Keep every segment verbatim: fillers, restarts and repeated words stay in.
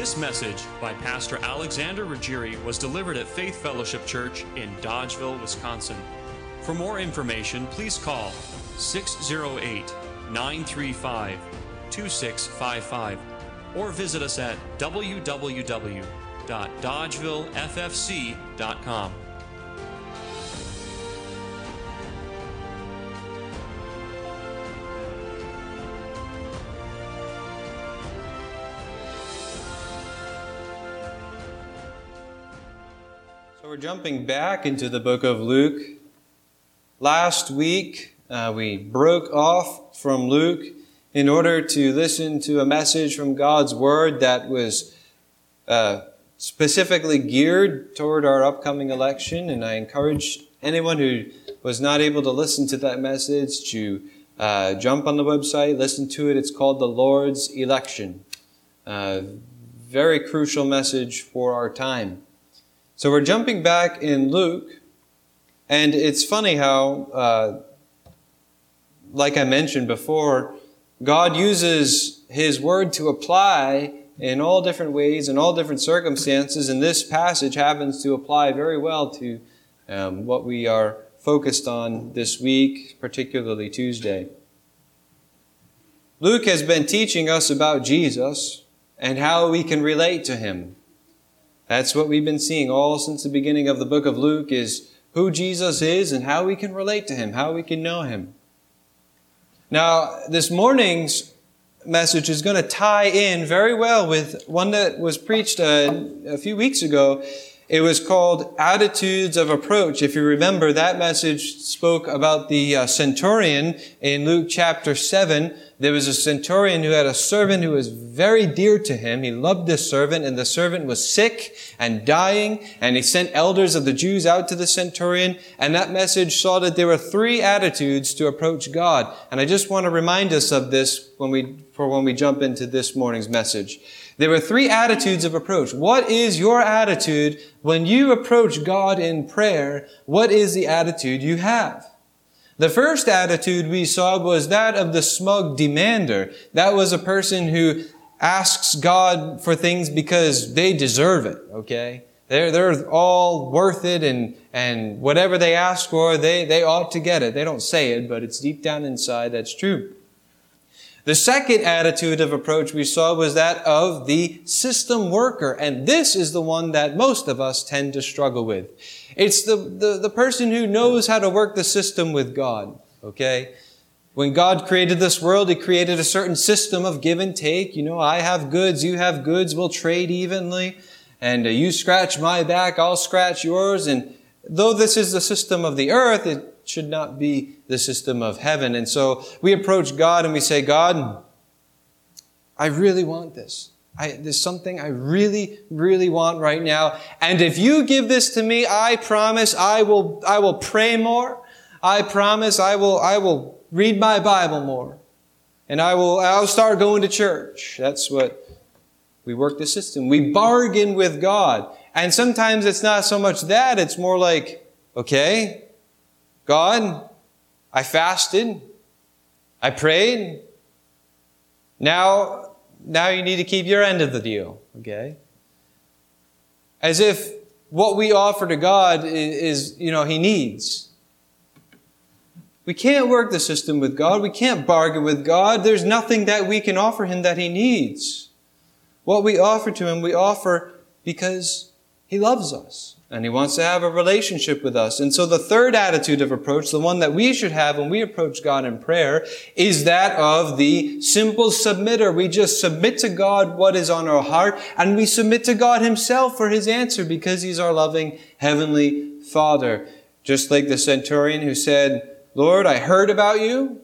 This message by Pastor Alexander Ruggieri was delivered at Faith Fellowship Church in Dodgeville, Wisconsin. For more information, please call six oh eight, nine three five, two six five five or visit us at w w w dot dodgeville f f c dot com. So we're jumping back into the book of Luke. Last week, uh, we broke off from Luke in order to listen to a message from God's Word that was uh, specifically geared toward our upcoming election. And I encourage anyone who was not able to listen to that message to uh, jump on the website, listen to it. It's called The Lord's Election. Uh, very crucial message for our time. So we're jumping back in Luke, and it's funny how, uh, like I mentioned before, God uses His Word to apply in all different ways, in all different circumstances, and this passage happens to apply very well to um, what we are focused on this week, particularly Tuesday. Luke has been teaching us about Jesus and how we can relate to Him. That's what we've been seeing all since the beginning of the book of Luke, is who Jesus is and how we can relate to Him, how we can know Him. Now, this morning's message is going to tie in very well with one that was preached uh, a few weeks ago. It was called Attitudes of Approach. If you remember, that message spoke about the uh, centurion in Luke chapter seven. There was a centurion who had a servant who was very dear to him. He loved this servant, and the servant was sick and dying, and he sent elders of the Jews out to the centurion, and that message saw that there were three attitudes to approach God. And I just want to remind us of this when we, for when we jump into this morning's message. There were three attitudes of approach. What is your attitude when you approach God in prayer? What is the attitude you have? The first attitude we saw was that of the smug demander. That was a person who asks God for things because they deserve it, okay? They're, they're all worth it, and, and whatever they ask for, they, they ought to get it. They don't say it, but it's deep down inside that's true. The second attitude of approach we saw was that of the system worker, and this is the one that most of us tend to struggle with. It's the, the, the person who knows how to work the system with God, okay? When God created this world, He created a certain system of give and take. You know, I have goods, you have goods, we'll trade evenly, and uh, you scratch my back, I'll scratch yours. And though this is the system of the earth, it should not be the system of heaven. And so we approach God and we say, God, I really want this. I, there's something I really, really want right now. And if you give this to me, I promise I will, I will pray more. I promise I will, I will read my Bible more. And I will, I'll start going to church. That's what we work the system. We bargain with God. And sometimes it's not so much that, it's more like, okay, God, I fasted. I prayed. Now, now you need to keep your end of the deal, okay? As if what we offer to God is, is, you know, He needs. We can't work the system with God. We can't bargain with God. There's nothing that we can offer Him that He needs. What we offer to Him, we offer because He loves us. And He wants to have a relationship with us. And so the third attitude of approach, the one that we should have when we approach God in prayer, is that of the simple submitter. We just submit to God what is on our heart, and we submit to God Himself for His answer because He's our loving Heavenly Father. Just like the centurion who said, Lord, I heard about you.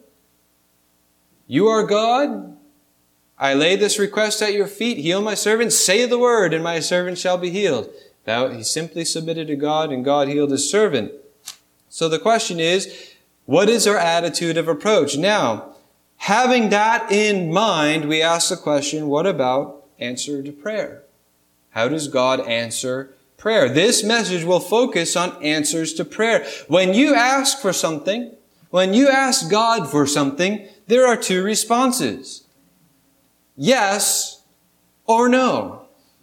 You are God. I lay this request at your feet. Heal my servant. Say the word, and my servant shall be healed. Now, he simply submitted to God, and God healed his servant. So the question is, what is our attitude of approach? Now, having that in mind, we ask the question, what about answer to prayer? How does God answer prayer? This message will focus on answers to prayer. When you ask for something, when you ask God for something, there are two responses. Yes or no.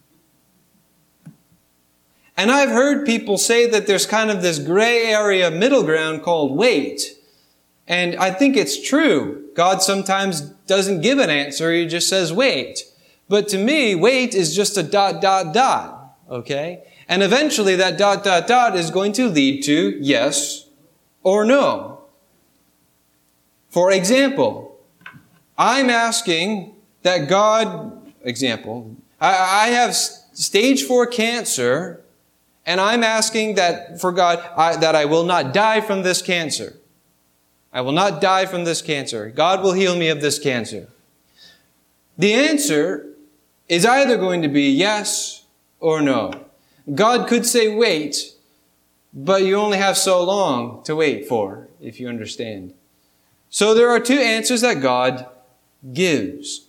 And I've heard people say that there's kind of this gray area middle ground called wait. And I think it's true. God sometimes doesn't give an answer. He just says wait. But to me, wait is just a dot, dot, dot. Okay? And eventually that dot, dot, dot is going to lead to yes or no. For example, I'm asking that God, example, I, I have stage four cancer, and I'm asking that for God, I, that I will not die from this cancer. I will not die from this cancer. God will heal me of this cancer. The answer is either going to be yes or no. God could say wait, but you only have so long to wait for, if you understand. So there are two answers that God gives.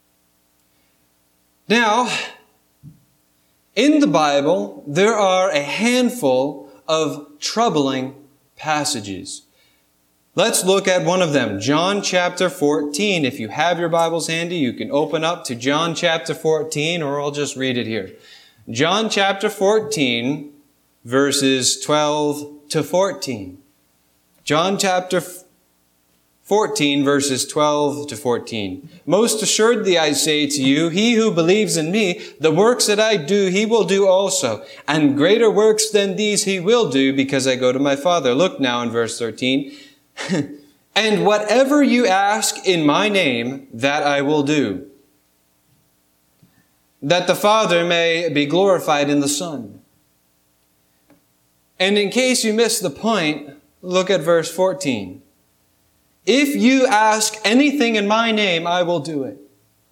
Now, in the Bible, there are a handful of troubling passages. Let's look at one of them. John chapter fourteen. If you have your Bibles handy, you can open up to John chapter fourteen, or I'll just read it here. John chapter fourteen, verses twelve to fourteen. John chapter fourteen, verses twelve to fourteen. Most assuredly I say to you, he who believes in me, the works that I do, he will do also. And greater works than these he will do, because I go to my Father. Look now in verse thirteen. And whatever you ask in my name, that I will do, that the Father may be glorified in the Son. And in case you missed the point, look at verse fourteen. If you ask anything in my name, I will do it.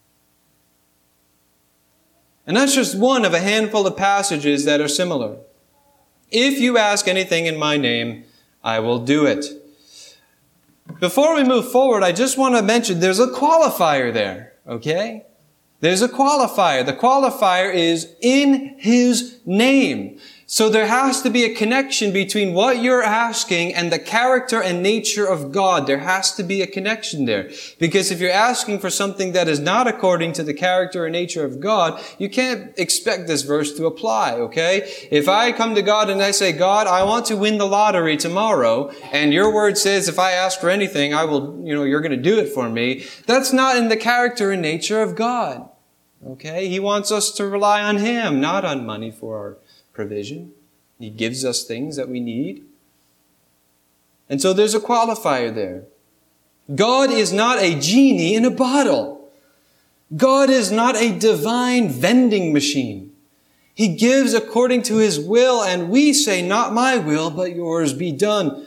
And that's just one of a handful of passages that are similar. If you ask anything in my name, I will do it. Before we move forward, I just want to mention there's a qualifier there, okay? There's a qualifier. The qualifier is in His name. So there has to be a connection between what you're asking and the character and nature of God. There has to be a connection there. Because if you're asking for something that is not according to the character and nature of God, you can't expect this verse to apply, okay? If I come to God and I say, God, I want to win the lottery tomorrow, and your word says if I ask for anything, I will, you know, you're going to do it for me. That's not in the character and nature of God, okay? He wants us to rely on Him, not on money for our provision. He gives us things that we need. And so there's a qualifier there. God is not a genie in a bottle. God is not a divine vending machine. He gives according to His will, and we say, not my will, but yours be done.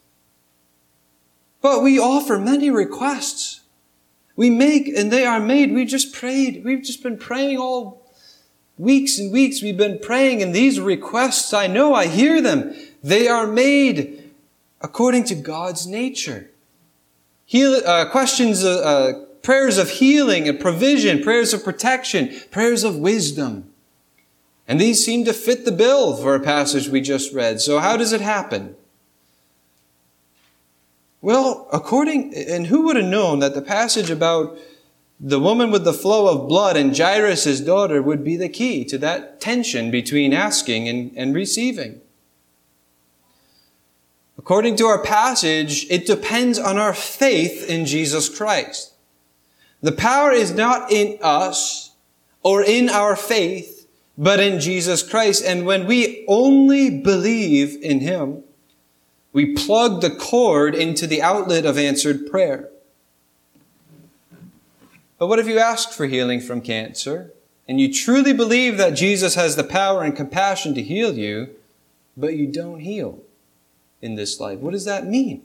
But we offer many requests. We make, and they are made. We just prayed. We've just been praying all Weeks and weeks we've been praying, and these requests, I know, I hear them. They are made according to God's nature. Heal, uh, questions, uh, uh, prayers of healing and provision, prayers of protection, prayers of wisdom. And these seem to fit the bill for a passage we just read. So how does it happen? Well, according, and who would have known that the passage about the woman with the flow of blood and Jairus' daughter would be the key to that tension between asking and, and receiving. According to our passage, it depends on our faith in Jesus Christ. The power is not in us or in our faith, but in Jesus Christ. And when we only believe in Him, we plug the cord into the outlet of answered prayer. But what if you ask for healing from cancer, and you truly believe that Jesus has the power and compassion to heal you, but you don't heal in this life? What does that mean?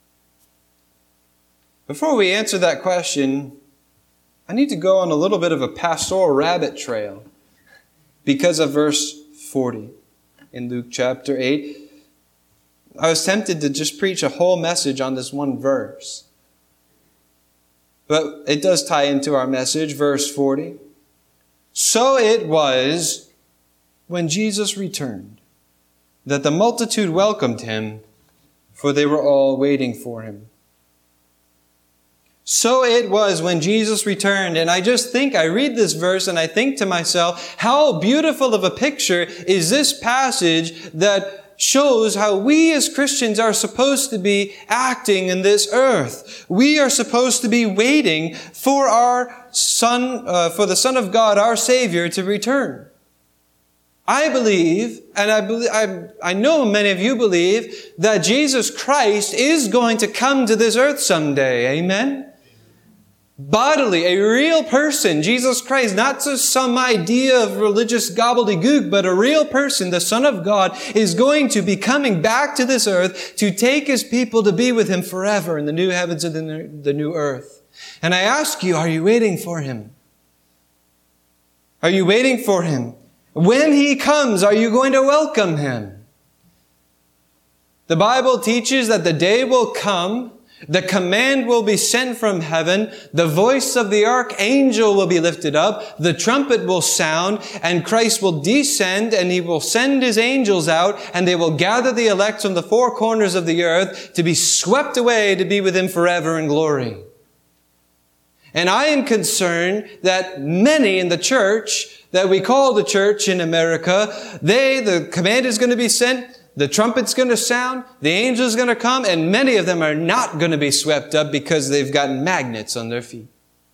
Before we answer that question, I need to go on a little bit of a pastoral rabbit trail because of verse forty in Luke chapter eight. I was tempted to just preach a whole message on this one verse. But it does tie into our message, verse forty. So it was when Jesus returned that the multitude welcomed Him, for they were all waiting for Him. So it was when Jesus returned. And I just think, I read this verse and I think to myself, how beautiful of a picture is this passage that shows how we as Christians are supposed to be acting in this earth. We are supposed to be waiting for our Son, uh, for the Son of God, our Savior, to return. I believe, and I believe, I, I know many of you believe, that Jesus Christ is going to come to this earth someday. Amen? Bodily, a real person, Jesus Christ, not just some idea of religious gobbledygook, but a real person, the Son of God, is going to be coming back to this earth to take His people to be with Him forever in the new heavens and the, the new earth. And I ask you, are you waiting for Him? Are you waiting for Him? When He comes, are you going to welcome Him? The Bible teaches that the day will come, the command will be sent from heaven, the voice of the archangel will be lifted up, the trumpet will sound, and Christ will descend, and He will send His angels out, and they will gather the elect from the four corners of the earth to be swept away to be with Him forever in glory. And I am concerned that many in the church that we call the church in America, they, the command is going to be sent, the trumpet's going to sound, the angel's going to come, and many of them are not going to be swept up because they've got magnets on their feet.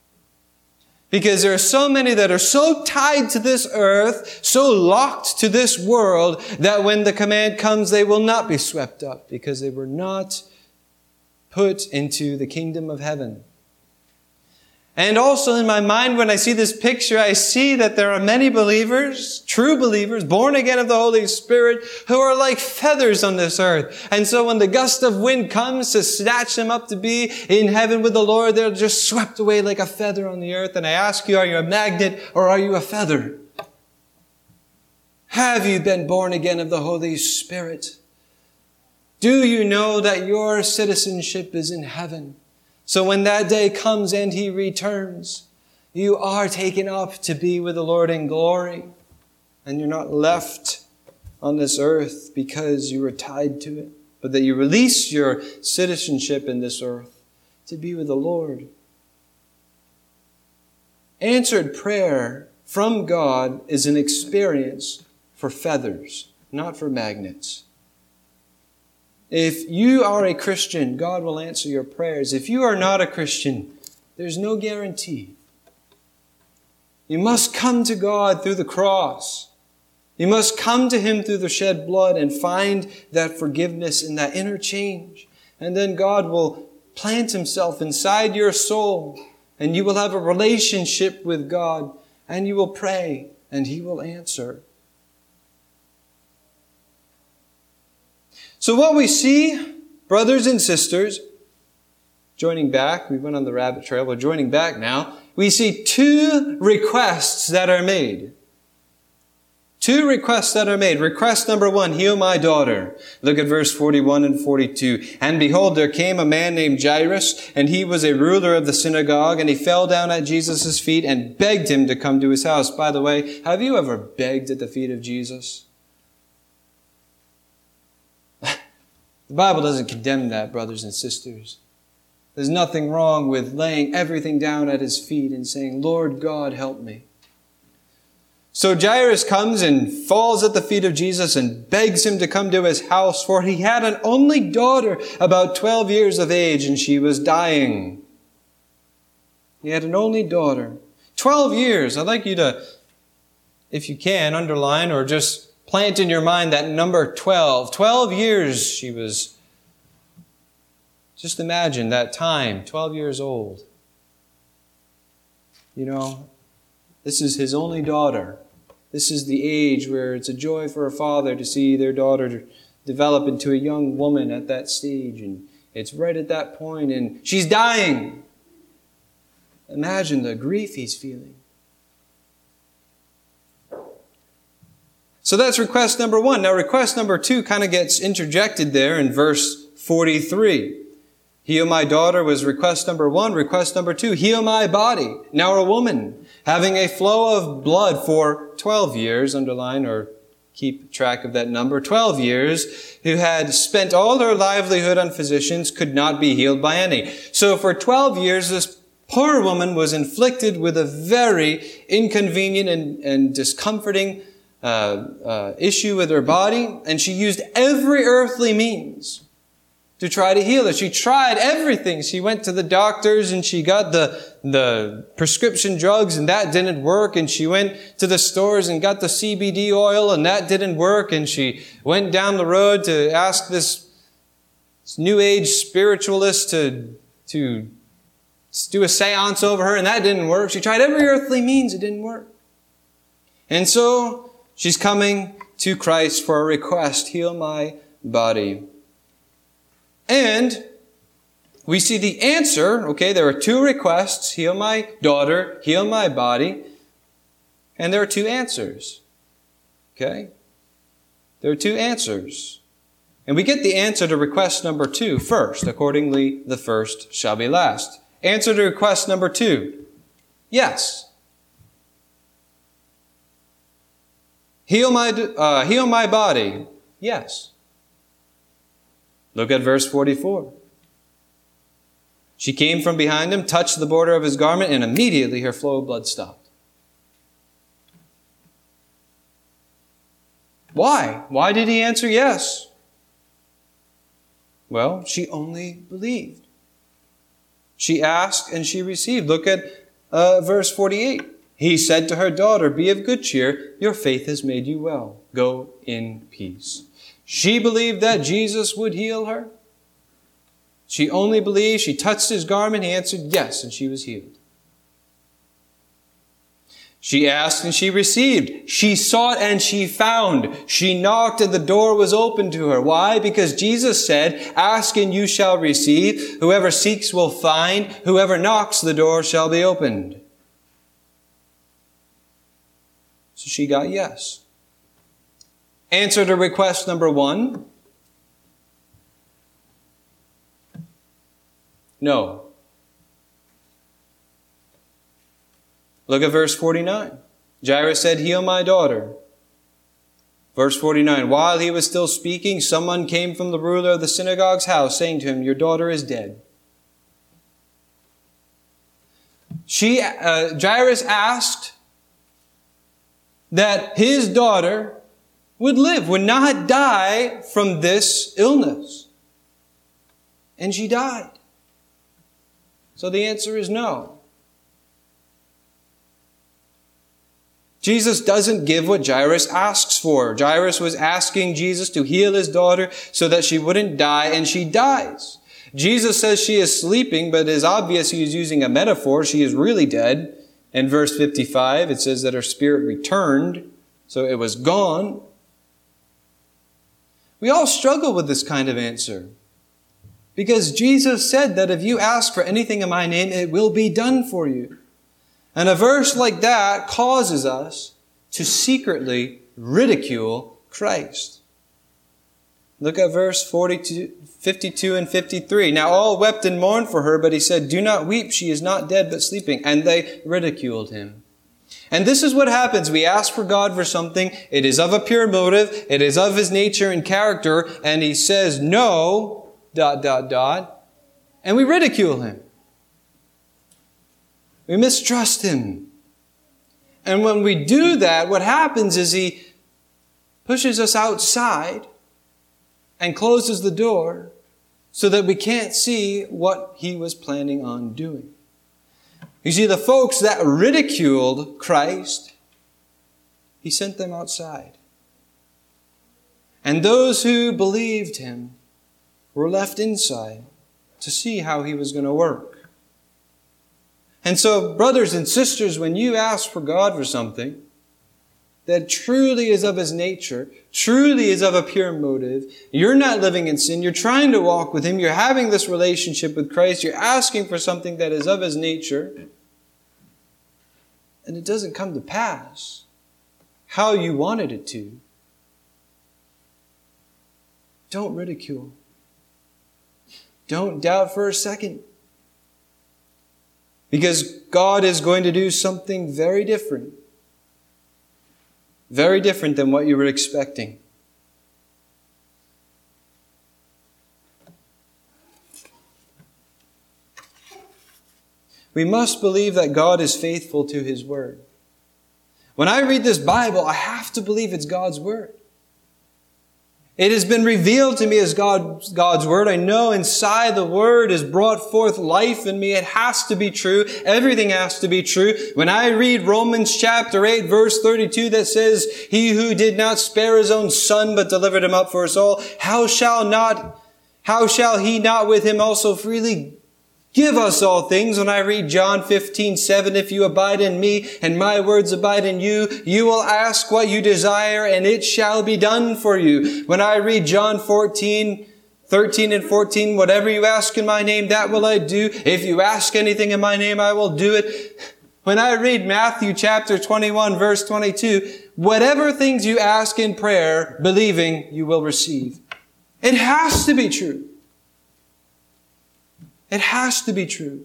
Because there are so many that are so tied to this earth, so locked to this world, that when the command comes, they will not be swept up because they were not put into the kingdom of heaven. And also in my mind, when I see this picture, I see that there are many believers, true believers, born again of the Holy Spirit, who are like feathers on this earth. And so when the gust of wind comes to snatch them up to be in heaven with the Lord, they're just swept away like a feather on the earth. And I ask you, are you a magnet or are you a feather? Have you been born again of the Holy Spirit? Do you know that your citizenship is in heaven? So when that day comes and He returns, you are taken up to be with the Lord in glory. And you're not left on this earth because you were tied to it, but that you release your citizenship in this earth to be with the Lord. Answered prayer from God is an experience for feathers, not for magnets. If you are a Christian, God will answer your prayers. If you are not a Christian, there's no guarantee. You must come to God through the cross. You must come to Him through the shed blood and find that forgiveness and that inner change. And then God will plant Himself inside your soul, and you will have a relationship with God, and you will pray, and He will answer. So what we see, brothers and sisters, joining back, we went on the rabbit trail, we're joining back now, we see two requests that are made. Two requests that are made. Request number one, heal my daughter. Look at verse forty-one and forty-two. And behold, there came a man named Jairus, and he was a ruler of the synagogue, and he fell down at Jesus' feet and begged Him to come to his house. By the way, have you ever begged at the feet of Jesus? The Bible doesn't condemn that, brothers and sisters. There's nothing wrong with laying everything down at His feet and saying, Lord God, help me. So Jairus comes and falls at the feet of Jesus and begs Him to come to his house, for he had an only daughter about twelve years of age, and she was dying. He had an only daughter. Twelve years. I'd like you to, if you can, underline or just plant in your mind that number twelve. Twelve years she was. Just imagine that time, twelve years old. You know, this is his only daughter. This is the age where it's a joy for a father to see their daughter develop into a young woman at that stage. And it's right at that point, and she's dying. Imagine the grief he's feeling. So that's request number one. Now request number two kind of gets interjected there in verse forty-three. Heal my daughter was request number one. Request number two, heal my body. Now a woman having a flow of blood for twelve years, underline or keep track of that number, twelve years, who had spent all her livelihood on physicians, could not be healed by any. So for twelve years, this poor woman was inflicted with a very inconvenient and, and discomforting uh, uh, issue with her body, and she used every earthly means to try to heal her. She tried everything. She went to the doctors and she got the, the prescription drugs and that didn't work. And she went to the stores and got the C B D oil and that didn't work. And she went down the road to ask this, this New Age spiritualist to, to do a seance over her and that didn't work. She tried every earthly means. It didn't work. And so she's coming to Christ for a request. Heal my body. And we see the answer, okay, there are two requests, heal my daughter, heal my body, and there are two answers, okay? There are two answers. And we get the answer to request number two first. Accordingly, the first shall be last. Answer to request number two, yes. Heal my, uh, heal my body, yes. Look at verse forty-four. She came from behind him, touched the border of his garment, and immediately her flow of blood stopped. Why? Why did he answer yes? Well, she only believed. She asked and she received. Look at uh, verse forty-eight. He said to her, daughter, be of good cheer. Your faith has made you well. Go in peace. She believed that Jesus would heal her. She only believed. She touched his garment. He answered yes, and she was healed. She asked and she received. She sought and she found. She knocked and the door was opened to her. Why? Because Jesus said, ask and you shall receive. Whoever seeks will find. Whoever knocks, the door shall be opened. So she got yes. Answer to request number one. No. Look at verse forty-nine. Jairus said, heal my daughter. Verse forty-nine. While he was still speaking, someone came from the ruler of the synagogue's house, saying to him, your daughter is dead. She, uh, Jairus asked that his daughter would live, would not die from this illness. And she died. So the answer is no. Jesus doesn't give what Jairus asks for. Jairus was asking Jesus to heal his daughter so that she wouldn't die, and she dies. Jesus says she is sleeping, but it is obvious he is using a metaphor. She is really dead. In verse fifty-five, it says that her spirit returned, so it was gone. We all struggle with this kind of answer. Because Jesus said that if you ask for anything in my name, it will be done for you. And a verse like that causes us to secretly ridicule Christ. Look at verse forty-two, fifty-two and fifty-three. Now all wept and mourned for her, but he said, do not weep, she is not dead but sleeping. And they ridiculed him. And this is what happens. We ask for God for something. It is of a pure motive. It is of his nature and character. And he says no, dot, dot, dot. And we ridicule him. We mistrust him. And when we do that, what happens is he pushes us outside and closes the door so that we can't see what he was planning on doing. You see, the folks that ridiculed Christ, he sent them outside. And those who believed him were left inside to see how he was going to work. And so, brothers and sisters, when you ask for God for something that truly is of his nature, truly is of a pure motive, you're not living in sin, you're trying to walk with him, you're having this relationship with Christ, you're asking for something that is of his nature, and it doesn't come to pass how you wanted it to, don't ridicule. Don't doubt for a second. Because God is going to do something very different. Very different than what you were expecting. We must believe that God is faithful to His Word. When I read this Bible, I have to believe it's God's Word. It has been revealed to me as God, God's Word. I know inside the Word has brought forth life in me. It has to be true. Everything has to be true. When I read Romans chapter eight, verse thirty-two, that says, He who did not spare His own Son, but delivered Him up for us all, how shall not, how shall He not with Him also freely give us all things? When I read John fifteen seven, if you abide in me and my words abide in you, you will ask what you desire and it shall be done for you. When I read John fourteen, thirteen and fourteen, whatever you ask in my name, that will I do. If you ask anything in my name, I will do it. When I read Matthew chapter twenty-one, verse twenty-two, whatever things you ask in prayer, believing, you will receive. It has to be true. It has to be true.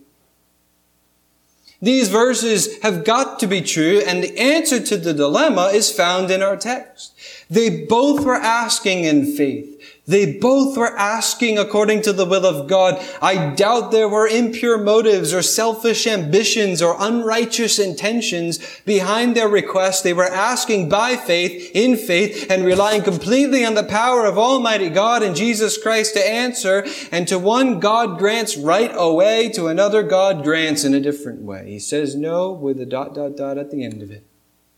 These verses have got to be true, and the answer to the dilemma is found in our text. They both were asking in faith. They both were asking according to the will of God. I doubt there were impure motives or selfish ambitions or unrighteous intentions behind their request. They were asking by faith, in faith, and relying completely on the power of Almighty God and Jesus Christ to answer. And to one, God grants right away. To another, God grants in a different way. He says no with a dot, dot, dot at the end of it.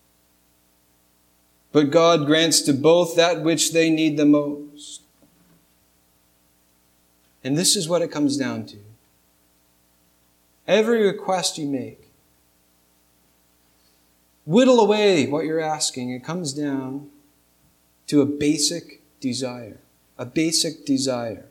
But God grants to both that which they need the most. And this is what it comes down to. Every request you make, whittle away what you're asking. It comes down to a basic desire. A basic desire.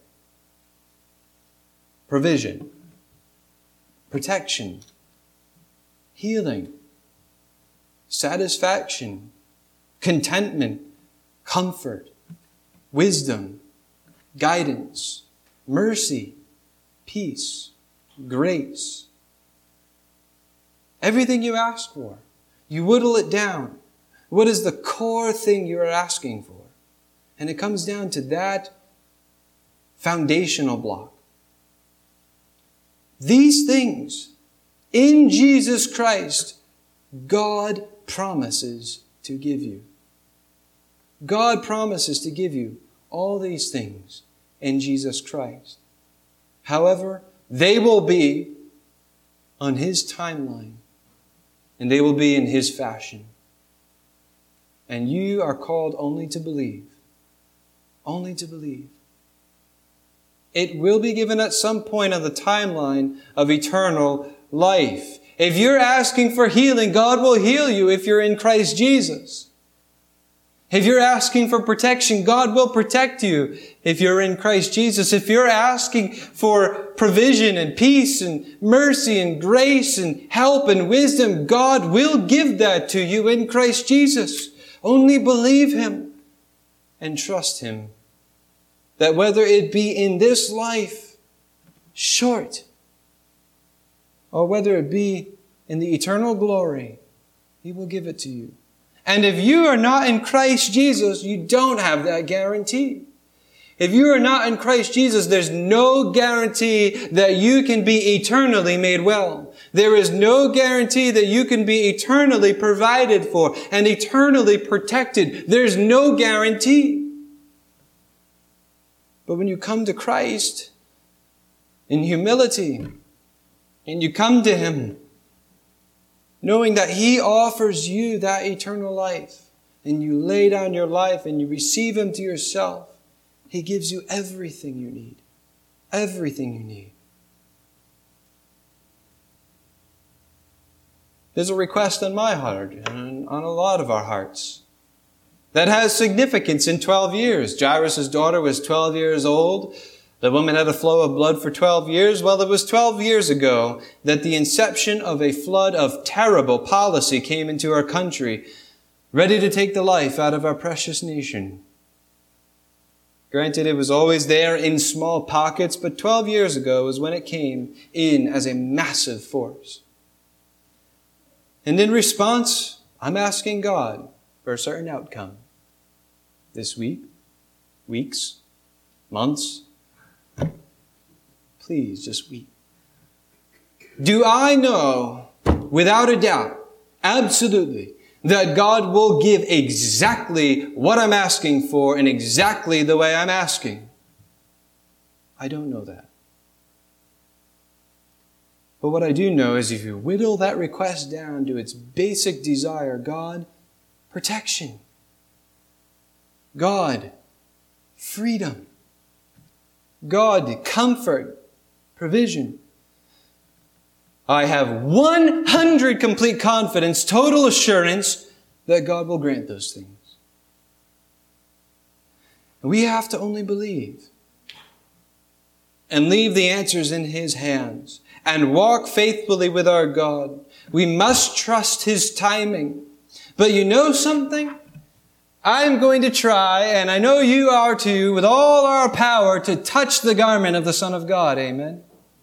Provision. Protection. Healing. Satisfaction. Contentment. Comfort. Wisdom. Guidance. Mercy, peace, grace. Everything you ask for, you whittle it down. What is the core thing you are asking for? And it comes down to that foundational block. These things, in Jesus Christ, God promises to give you. God promises to give you all these things in Jesus Christ. However, they will be on His timeline, and they will be in His fashion. And you are called only to believe. Only to believe. It will be given at some point on the timeline of eternal life. If you're asking for healing, God will heal you if you're in Christ Jesus. If you're asking for protection, God will protect you if you're in Christ Jesus. If you're asking for provision and peace and mercy and grace and help and wisdom, God will give that to you in Christ Jesus. Only believe Him and trust Him that whether it be in this life, short, or whether it be in the eternal glory, He will give it to you. And if you are not in Christ Jesus, you don't have that guarantee. If you are not in Christ Jesus, there's no guarantee that you can be eternally made well. There is no guarantee that you can be eternally provided for and eternally protected. There's no guarantee. But when you come to Christ in humility, and you come to Him knowing that He offers you that eternal life, and you lay down your life and you receive Him to yourself, He gives you everything you need. Everything you need. There's a request on my heart and on a lot of our hearts that has significance in twelve years. Jairus' daughter was twelve years old. The woman had a flow of blood for twelve years. Well, it was twelve years ago that the inception of a flood of terrible policy came into our country, ready to take the life out of our precious nation. Granted, it was always there in small pockets, but twelve years ago was when it came in as a massive force. And in response, I'm asking God, for a certain outcome. This week, weeks, months. Please just weep. Do I know, without a doubt, absolutely, that God will give exactly what I'm asking for and exactly the way I'm asking? I don't know that. But what I do know is if you whittle that request down to its basic desire, God, protection. God, freedom. God, comfort, provision. I have one hundred complete confidence, total assurance that God will grant those things. We have to only believe and leave the answers in His hands and walk faithfully with our God. We must trust His timing. But you know something? I'm going to try, and I know you are too, with all our power to touch the garment of the Son of God. Amen?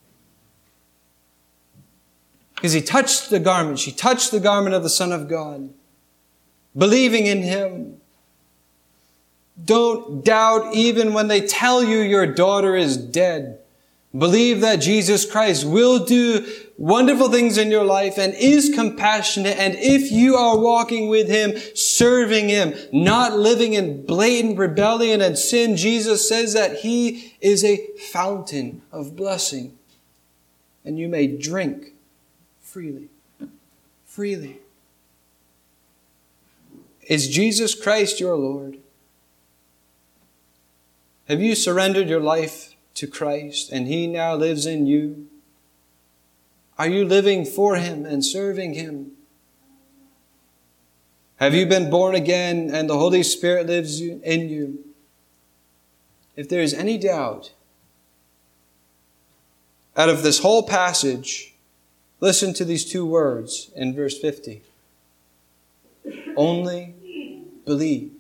Because He touched the garment. She touched the garment of the Son of God. Believing in Him. Don't doubt even when they tell you your daughter is dead. Believe that Jesus Christ will do wonderful things in your life and is compassionate. And if you are walking with Him, serving Him, not living in blatant rebellion and sin, Jesus says that He is a fountain of blessing. And you may drink freely. Freely. Is Jesus Christ your Lord? Have you surrendered your life to Christ, and He now lives in you? Are you living for Him and serving Him? Have you been born again and the Holy Spirit lives in you? If there is any doubt, out of this whole passage, listen to these two words in verse fifty. Only believe.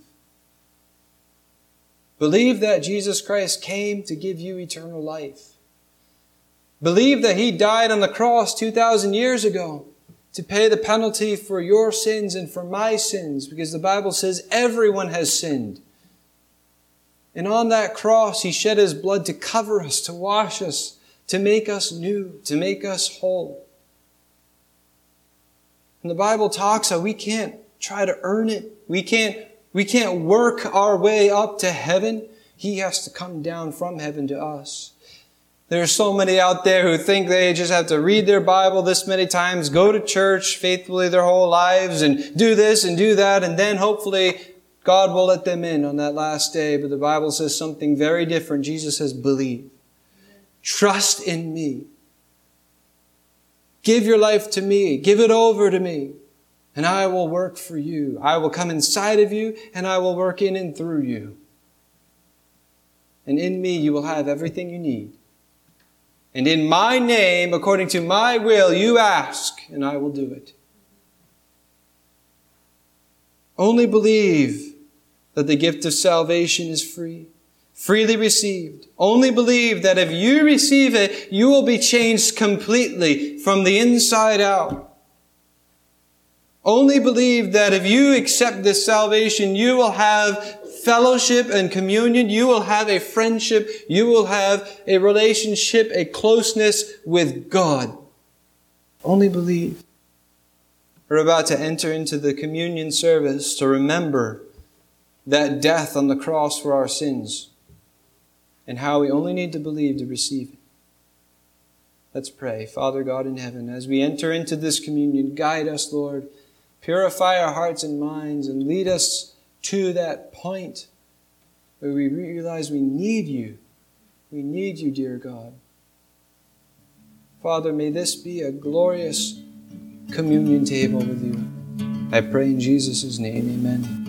Believe that Jesus Christ came to give you eternal life. Believe that He died on the cross two thousand years ago to pay the penalty for your sins and for my sins, because the Bible says everyone has sinned. And on that cross, He shed His blood to cover us, to wash us, to make us new, to make us whole. And the Bible talks how we can't try to earn it. We can't We can't work our way up to heaven. He has to come down from heaven to us. There are so many out there who think they just have to read their Bible this many times, go to church faithfully their whole lives, and do this and do that, and then hopefully God will let them in on that last day. But the Bible says something very different. Jesus says, believe. Trust in me. Give your life to me. Give it over to me. And I will work for you. I will come inside of you, and I will work in and through you. And in me you will have everything you need. And in my name, according to my will, you ask, and I will do it. Only believe that the gift of salvation is free, freely received. Only believe that if you receive it, you will be changed completely from the inside out. Only believe that if you accept this salvation, you will have fellowship and communion. You will have a friendship. You will have a relationship, a closeness with God. Only believe. We're about to enter into the communion service to remember that death on the cross for our sins and how we only need to believe to receive it. Let's pray. Father God in heaven, as we enter into this communion, guide us, Lord. Purify our hearts and minds and lead us to that point where we realize we need you. We need you, dear God. Father, may this be a glorious communion table with you. I pray in Jesus' name, amen.